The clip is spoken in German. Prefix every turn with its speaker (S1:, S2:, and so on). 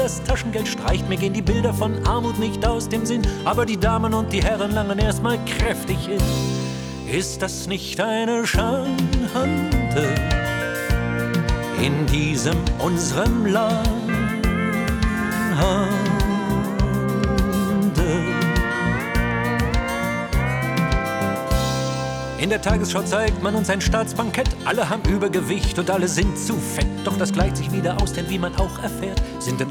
S1: das Taschengeld streicht. Mir gehen die Bilder von Armut nicht aus dem Sinn, aber die Damen und die Herren langen erstmal kräftig hin. Ist das nicht eine Schande in diesem unserem Lande? In der Tagesschau zeigt man uns ein Staatsbankett. Alle haben Übergewicht und alle sind zu fett. Doch das gleicht sich wieder aus, denn wie man auch erfährt, sind in